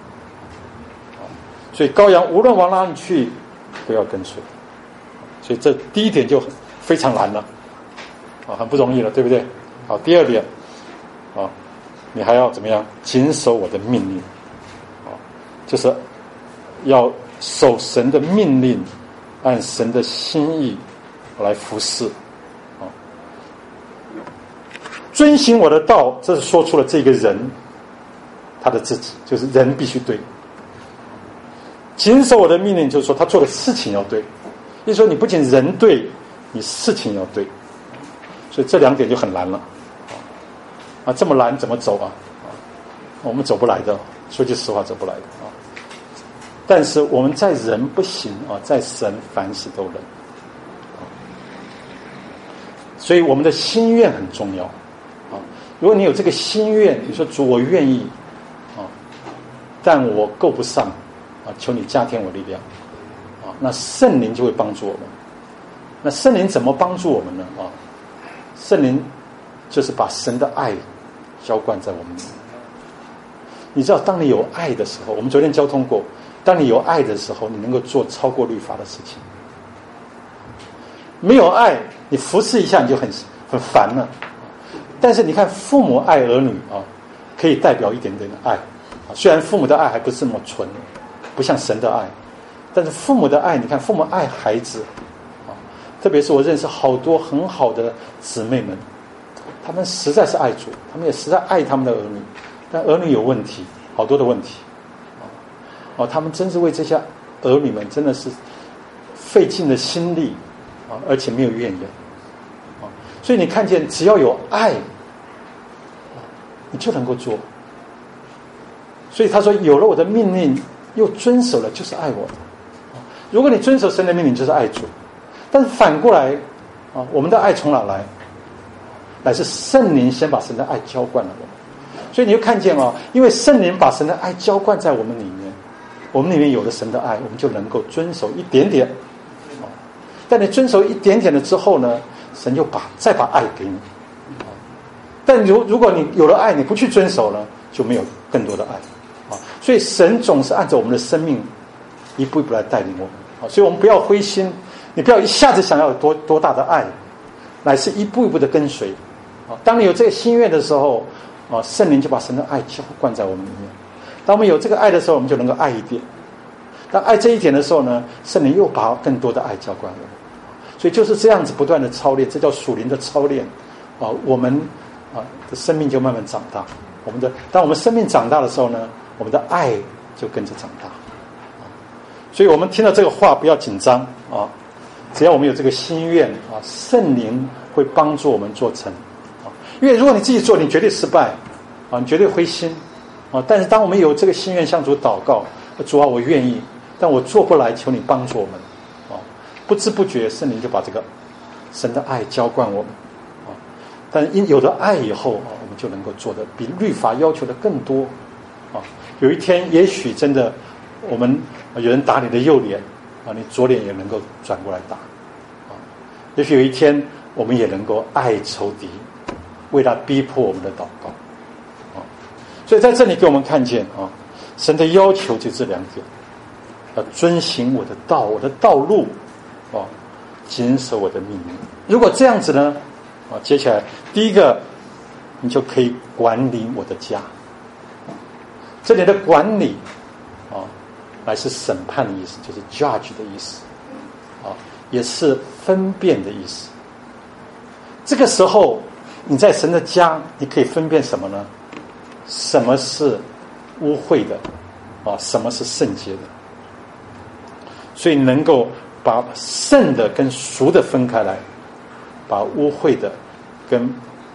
所以羔羊无论往哪里去都要跟随，所以这第一点就非常难了很不容易了，对不对？好，第二点你还要怎么样？谨守我的命令就是要守神的命令，按神的心意来服侍遵行我的道，这是说出了这个人他的自己，就是人必须对。谨守我的命令就是说他做的事情要对，也就是说你不仅人对，你事情要对，所以这2点就很难了这么难怎么走我们走不来的，说句实话走不来的但是我们在人不行在神凡事都能所以我们的心愿很重要如果你有这个心愿，你说主我愿意但我够不上求你加添我力量那圣灵就会帮助我们。那圣灵怎么帮助我们呢圣灵就是把神的爱浇灌在我们里面。你知道当你有爱的时候，我们昨天交通过，当你有爱的时候，你能够做超过律法的事情。 没有爱，你服侍一下你就很烦了。但是你看父母爱儿女啊，可以代表一点点的爱啊。虽然父母的爱还不是那么纯，不像神的爱，但是父母的爱，你看父母爱孩子啊，特别是我认识好多很好的姊妹们，他们实在是爱主，他们也实在爱他们的儿女，但儿女有问题，好多的问题啊，他们真是为这些儿女们真的是费尽了心力啊，而且没有怨言啊。所以你看见，只要有爱，你就能够做。所以他说，有了我的命令又遵守了，就是爱我的。如果你遵守神的命令，就是爱主。但是反过来啊，我们的爱从哪来？乃是圣灵先把神的爱浇灌了我们。所以你就看见啊，因为圣灵把神的爱浇灌在我们里面，我们里面有了神的爱，我们就能够遵守一点点。但你遵守一点点了之后呢，神就再把爱给你。但如果你有了爱，你不去遵守了，就没有更多的爱啊。所以神总是按照我们的生命一步一步来带领我们啊。所以我们不要灰心，你不要一下子想要有多大的爱，乃是一步一步的跟随啊。当你有这个心愿的时候啊，圣灵就把神的爱浇灌在我们里面。当我们有这个爱的时候，我们就能够爱一点。当爱这一点的时候呢，圣灵又把更多的爱浇灌我们。所以就是这样子不断的操练，这叫属灵的操练啊。我们的生命就慢慢长大。当我们生命长大的时候呢，我们的爱就跟着长大。所以我们听到这个话不要紧张啊，只要我们有这个心愿啊，圣灵会帮助我们做成啊。因为如果你自己做，你绝对失败啊，你绝对灰心啊。但是当我们有这个心愿向主祷告，主啊，我愿意，但我做不来，求你帮助我们啊。不知不觉，圣灵就把这个神的爱浇灌我们啊。但因有了爱以后啊，我们就能够做的比律法要求的更多啊。有一天，也许真的我们有人打你的右脸啊，你左脸也能够转过来打啊。也许有一天，我们也能够爱仇敌，为他逼迫我们的祷告啊。所以在这里给我们看见啊，神的要求就这两点：要遵行我的道路啊，谨守我的命令。如果这样子呢啊，接下来第一个，你就可以管理我的家。这里的管理啊，乃是审判的意思，就是 judge 的意思啊，也是分辨的意思。这个时候你在神的家，你可以分辨什么呢？什么是污秽的啊？什么是圣洁的？所以能够把圣的跟俗的分开来，把污秽的跟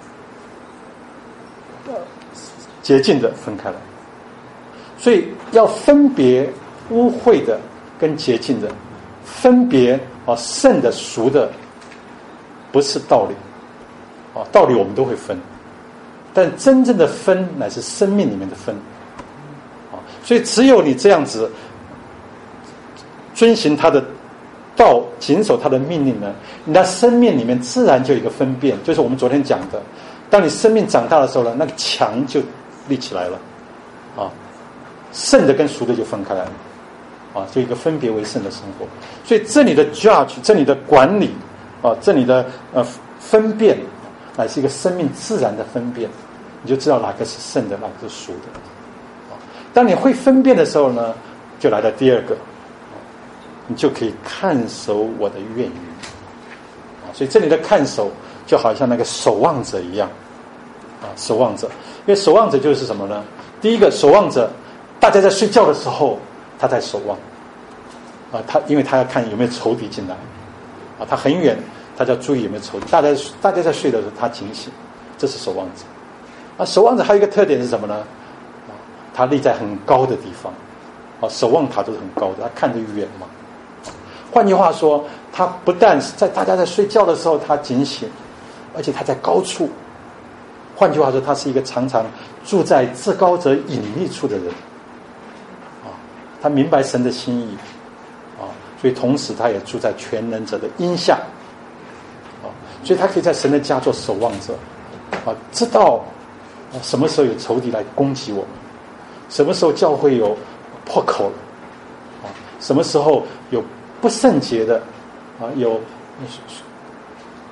洁净的分开来。所以要分别污秽的跟洁净的，分别啊圣的俗的，不是道理啊，道理我们都会分，但真正的分乃是生命里面的分啊。所以只有你这样子遵行他的道，谨守他的命令呢，你的生命里面自然就有一个分辨，就是我们昨天讲的，当你生命长大的时候呢，那个墙就立起来了啊。圣的跟俗的就分开来了啊，就一个分别为圣的生活。所以这里的 judge， 这里的管理啊，这里的分辨，乃是一个生命自然的分辨，你就知道哪个是圣的，哪个是俗的啊。当你会分辨的时候呢，就来了第二个，你就可以看守我的愿语啊。所以这里的看守就好像那个守望者一样啊，守望者。因为守望者就是什么呢？第一个，守望者，大家在睡觉的时候，他在守望啊，因为他要看有没有仇敌进来啊，他很远，他就要注意有没有仇敌。大家在睡的时候，他警醒，这是守望者啊。守望者还有一个特点是什么呢？啊，他立在很高的地方啊，守望塔都是很高的，他看得远嘛。换句话说，他不但是在大家在睡觉的时候他警醒，而且他在高处。换句话说，他是一个常常住在至高者隐秘处的人啊，他明白神的心意啊，所以同时他也住在全能者的荫下啊，所以他可以在神的家做守望者啊，知道什么时候有仇敌来攻击我们，什么时候教会有破口了啊，什么时候有不圣洁的啊，有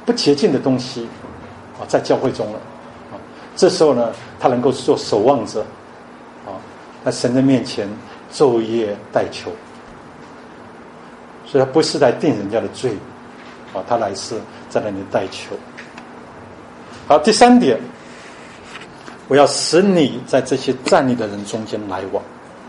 不洁净的东西在教会中了这时候呢，他能够做守望者在神的面前昼夜代求，所以他不是来定人家的罪他来是在那里代求。好，第三点，我要使你在这些站立的人中间来往。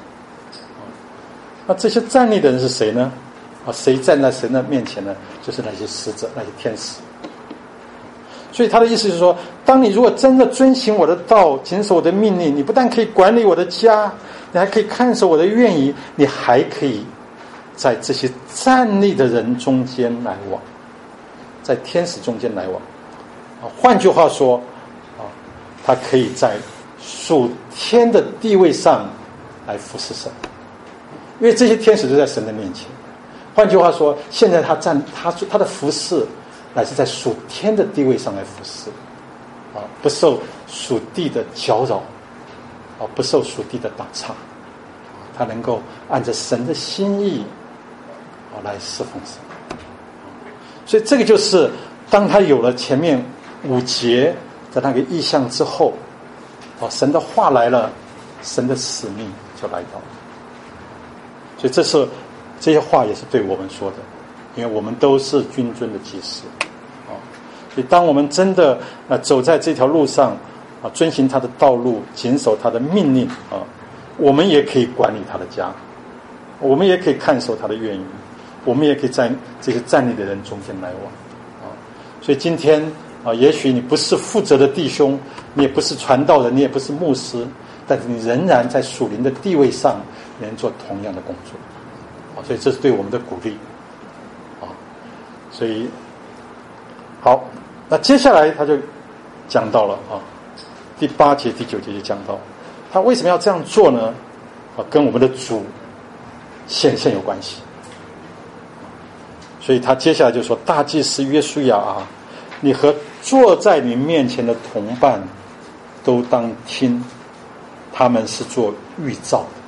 那这些站立的人是谁呢？谁站在神的面前呢？就是那些使者，那些天使。所以他的意思是说，当你如果真的遵行我的道，谨守我的命令，你不但可以管理我的家，你还可以看守我的愿意，你还可以在这些站立的人中间来往，在天使中间来往。换句话说他可以在属天的地位上来服侍神，因为这些天使都在神的面前。换句话说，现在他的服侍乃是在属天的地位上来服侍不受属地的搅扰不受属地的打岔他能够按着神的心意来侍奉神。所以这个就是当他有了前面5节的那个意象之后神的话来了，神的使命就来到了。所以这些话也是对我们说的，因为我们都是君尊的祭司所以当我们真的走在这条路上遵行他的道路，谨守他的命令我们也可以管理他的家，我们也可以看守他的愿意，我们也可以在这些站立的人中间来往所以今天也许你不是负责的弟兄，你也不是传道人，你也不是牧师，但是你仍然在属灵的地位上能做同样的工作所以这是对我们的鼓励所以好，那接下来他就讲到了第8节第9节就讲到他为什么要这样做呢跟我们的主显现有关系。所以他接下来就说，大祭司约书亚你和坐在你面前的同伴都当听，他们是做预兆的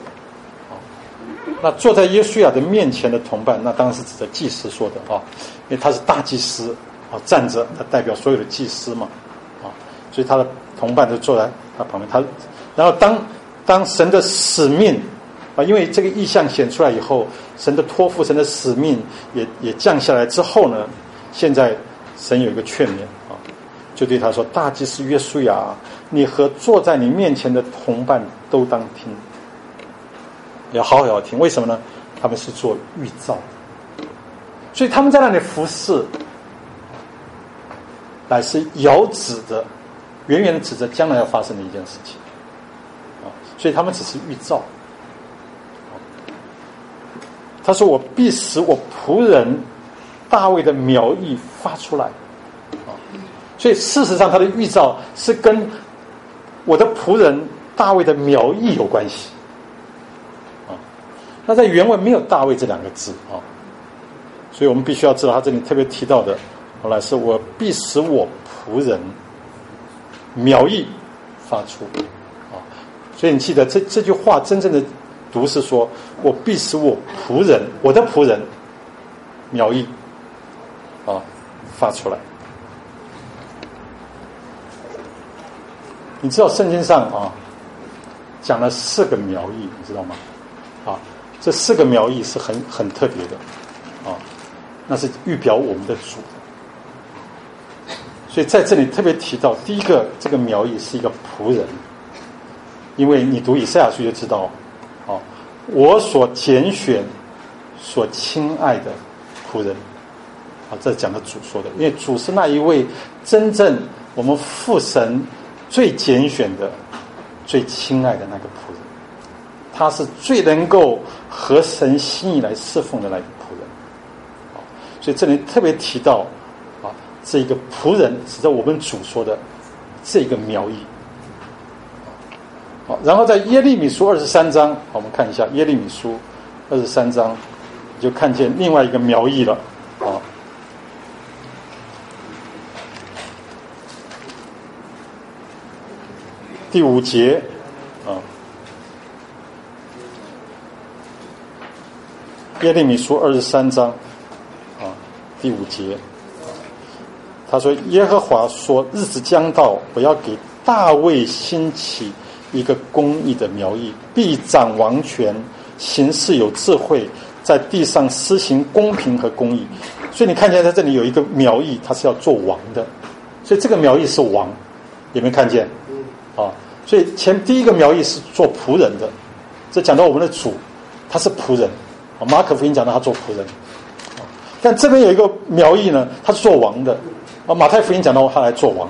那坐在约书亚的面前的同伴，那当然是指着祭司说的因为他是大祭司站着，他代表所有的祭司嘛所以他的同伴就坐在他旁边。然后当神的使命因为这个意象显出来以后，神的托付，神的使命也降下来之后呢，现在神有一个劝勉就对他说，大祭司约书亚你和坐在你面前的同伴都当听，要好好听。为什么呢？他们是做预兆的，所以他们在那里服侍乃是遥指的，远远的指着将来要发生的一件事情所以他们只是预兆。他说，我必使我仆人大卫的苗裔发出来所以事实上他的预兆是跟我的仆人大卫的苗裔有关系那在原文没有大卫这2个字所以我们必须要知道他这里特别提到的后来是我必使我仆人苗裔发出所以你记得这句话真正的读是说，我必使我仆人，我的仆人苗裔发出来。你知道圣经上讲了4个苗裔，你知道吗这4个苗裔是很特别的那是预表我们的主所以在这里特别提到第一个，这个苗裔是一个仆人，因为你读以赛亚书就知道我所拣选所亲爱的仆人这讲的主说的，因为主是那一位真正我们父神最拣选的最亲爱的那个仆人，他是最能够合神心意来侍奉的那个仆人所以这里特别提到这一个仆人指着我们主说的这个苗裔然后在耶利米书23章我们看一下耶利米书23章就看见另外一个苗裔了第5节耶利米书23章第5节他说耶和华说日子将到，我要给大卫兴起一个公义的苗裔，必掌王权，行事有智慧，在地上施行公平和公义。所以你看见在这里有一个苗裔，他是要做王的，所以这个苗裔是王，有没有看见？所以第一个苗裔是做仆人的，这讲到我们的主，他是仆人。马可福音讲到他做仆人，但这边有一个苗裔呢，他是做王的。马太福音讲到他来做王。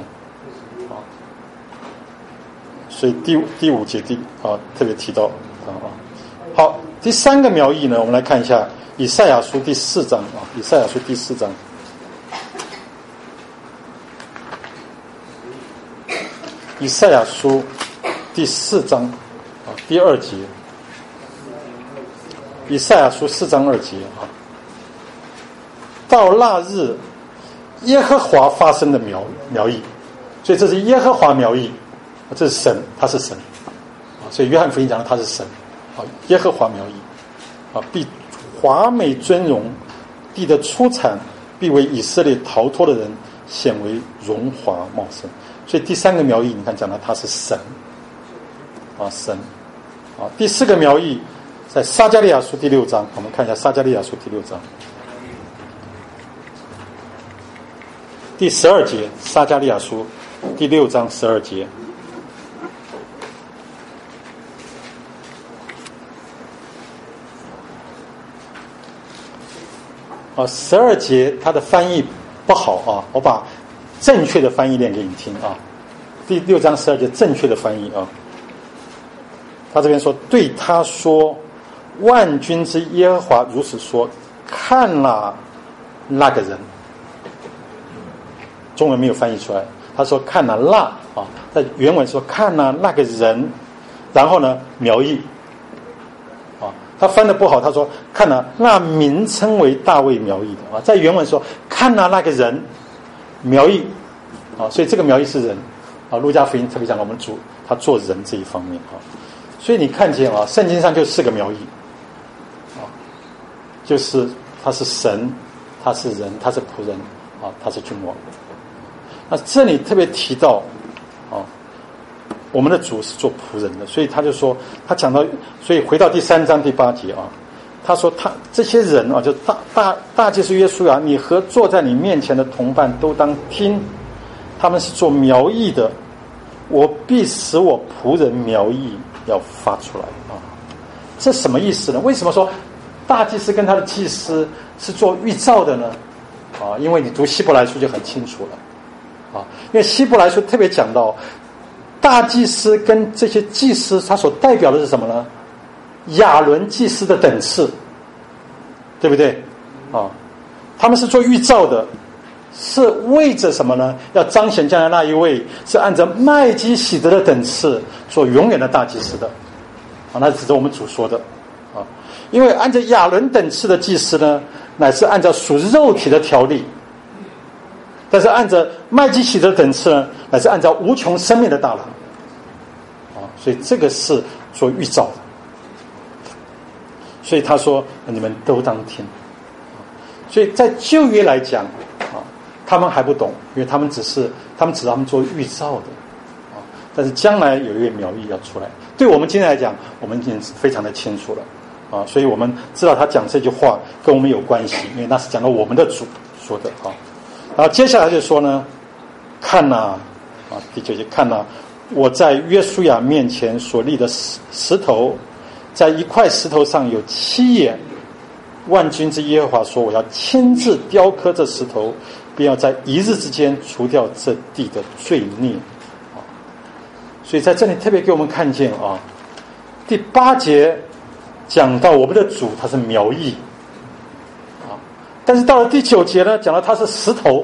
所以第五节特别提到好，第三个苗裔呢，我们来看一下以赛亚书第4章以赛亚书第4章。以赛亚书第4章第2节。以赛亚书4章2节到那日耶和华发生的苗裔，所以这是耶和华苗裔，这是神，他是神所以约翰福音讲的他是神耶和华苗裔必华美尊荣，地的出产必为以色列逃脱的人显为荣华茂盛。所以第三个苗裔你看讲的他是神神第四个苗裔在撒迦利亚书第6章，我们看一下撒迦利亚书第6章第12节，撒迦利亚书第6章12节。12节它的翻译不好我把正确的翻译念给你听第6章12节正确的翻译他这边说，对他说，万军之耶和华如此说，看了那个人。中文没有翻译出来，他说看了在原文说看了那个人，然后呢苗裔他翻得不好，他说看了那名称为大卫苗裔的在原文说看了那个人苗裔所以这个苗裔是人路加福音特别讲我们主他做人这一方面所以你看见圣经上就4个苗裔就是他是神，他是人，他是仆人他是君王。那这里特别提到我们的主是做仆人的，所以他就说他讲到，所以回到第3章第8节他说他这些人就大祭司约书亚，你和坐在你面前的同伴都当听，他们是做苗裔的，我必使我仆人苗裔要发出来这什么意思呢？为什么说大祭司跟他的祭司是做预兆的呢？因为你读希伯来书就很清楚了因为希伯来书特别讲到大祭司跟这些祭司他所代表的是什么呢？亚伦祭司的等次，对不对他们是做预兆的，是为着什么呢？要彰显将来那一位是按照麦基洗德的等次做永远的大祭司的那指着我们主说的因为按照亚伦等次的祭司呢，乃是按照属肉体的条例，但是按照麦基洗德的等次呢，乃是按照无穷生命的大能所以这个是做预兆的。所以他说你们都当听所以在旧约来讲他们还不懂，因为他们只是他们做预兆的但是将来有一位苗裔要出来，对我们今天来讲我们已经非常的清楚了所以我们知道他讲这句话跟我们有关系，因为那是讲到我们的主说的然后接下来就说呢，看第9节，看我在约书亚面前所立的石头，在一块石头上有7眼，万军之耶和华说，我要亲自雕刻这石头，并要在一日之间除掉这地的罪孽所以在这里特别给我们看见第8节讲到我们的主他是苗裔但是到了第9节呢，讲到他是石头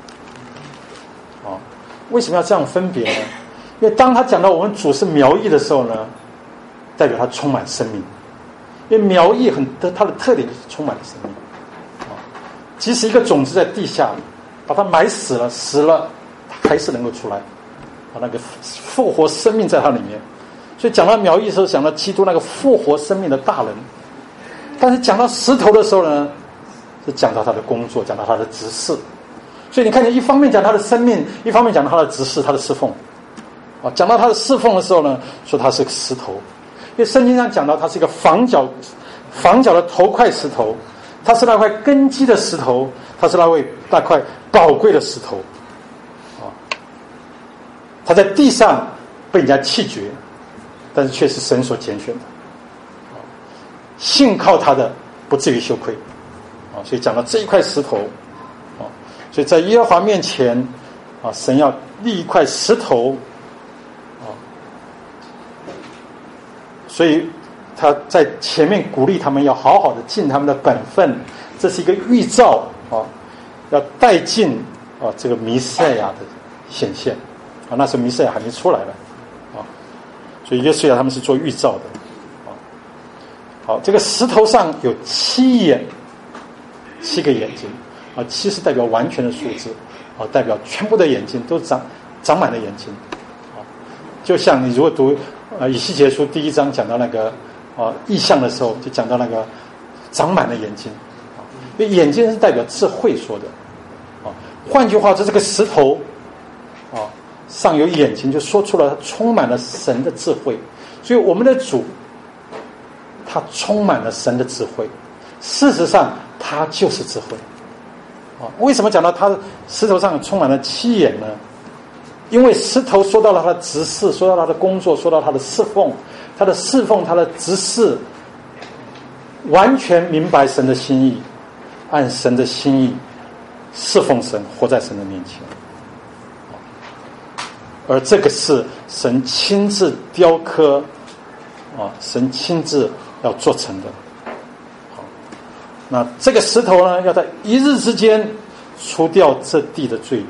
为什么要这样分别呢？因为当他讲到我们主是苗裔的时候呢，代表他充满生命，因为苗裔它的特点就是充满了生命即使一个种子在地下把它埋死了它还是能够出来那个复活生命在它里面。所以讲到苗裔的时候，讲到基督那个复活生命的大能，但是讲到石头的时候呢，是讲到他的工作，讲到他的职事。 所以你看见一方面讲他的生命，一方面讲他的执事，他的侍奉。讲到他的侍奉的时候呢，说他是个石头，因为圣经上讲到他是一个房角的头块石头，他是那块根基的石头，他是那块宝贵的石头。他在地上被人家弃绝，但是却是神所拣选的。信靠他的不至于羞愧。所以讲到这一块石头。所以在耶和华面前，神要立一块石头。所以他在前面鼓励他们要好好的尽他们的本分，这是一个预兆要带进这个弥赛亚的显现。那时候弥赛亚还没出来了所以约书亚他们是做预兆的。好，这个石头上有7眼，7个眼睛7是代表完全的数字代表全部的眼睛都长满了眼睛就像你如果读以西结书第1章讲到那个异象的时候，就讲到那个长满了眼睛因为眼睛是代表智慧说的换句话说，这个石头上有眼睛，就说出了它充满了神的智慧。所以我们的主他充满了神的智慧，事实上他就是智慧为什么讲到他石头上充满了7眼呢？因为石头说到了他的执事，说到他的工作，说到他的侍奉，他的执事完全明白神的心意，按神的心意侍奉神，活在神的面前。而这个是神亲自雕刻神亲自要做成的。那这个石头呢，要在一日之间除掉这地的罪孽。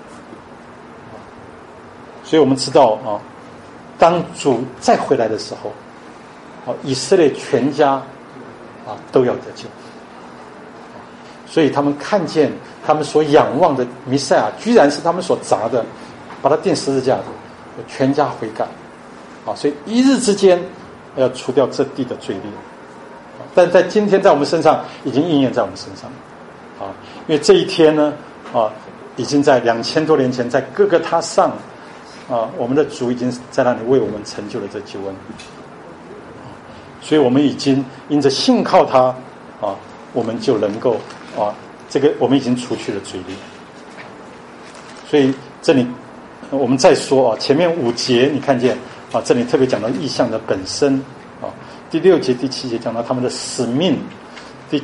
所以我们知道当主再回来的时候以色列全家都要得救。所以他们看见他们所仰望的弥赛亚居然是他们所砸的，把他钉十字架的，全家悔改所以一日之间要除掉这地的罪孽。但在今天在我们身上已经应验在我们身上因为这一天呢已经在2000多年前在各个他上我们的主已经在那里为我们成就了这救恩。所以我们已经因着信靠他我们就能够这个我们已经除去了罪孽。所以这里我们再说前面5节你看见这里特别讲到异象的本身第6节第7节讲到他们的使命，第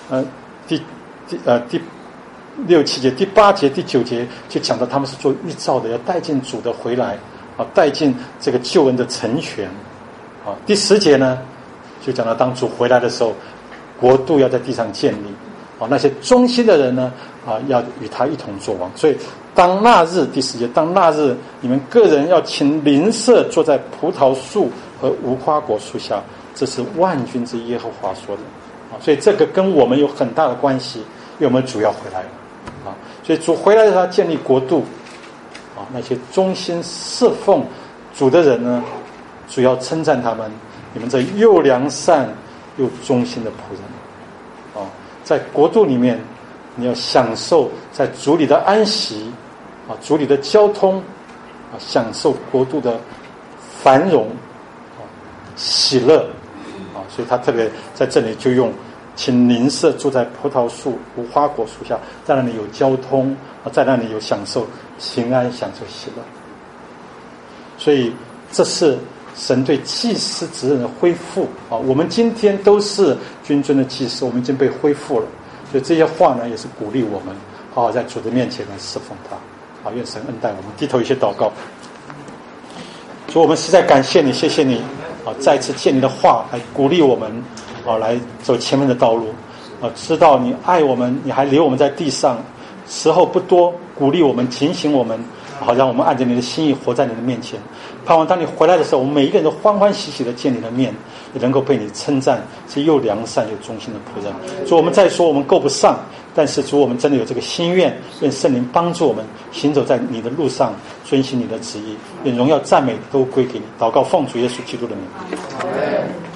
6、7节第8节第9节就讲到他们是做预兆的，要带进主的回来带进这个救恩的成全第10节呢就讲到当主回来的时候，国度要在地上建立那些忠心的人呢要与他一同作王。所以当那日第10节，当那日你们个人要请邻舍坐在葡萄树和无花果树下，这是万军之耶和华说的所以这个跟我们有很大的关系，因为我们主要回来了所以主回来的时候建立国度那些忠心侍奉主的人呢，主要称赞他们，你们这又良善又忠心的仆人在国度里面你要享受在主里的安息主里的交通享受国度的繁荣喜乐所以他特别在这里就用请邻舍住在葡萄树无花果树下，在那里有交通在那里有享受平安，享受喜乐。所以这是神对祭司职任的恢复我们今天都是君尊的祭司，我们已经被恢复了。所以这些话呢也是鼓励我们好好在主的面前来侍奉他愿神恩待我们。低头一些祷告。主，我们实在感谢你，谢谢你再次借你的话来鼓励我们来走前面的道路知道你爱我们，你还留我们在地上，时候不多，鼓励我们，提醒我们好让我们按照你的心意活在你的面前。盼望当你回来的时候，我们每一个人都欢欢喜喜的见你的面，也能够被你称赞是又良善又忠心的仆人。主，我们再说我们够不上，但是主，我们真的有这个心愿，愿圣灵帮助我们行走在你的路上，遵行你的旨意，愿荣耀赞美都归给你。祷告奉主耶稣基督的名。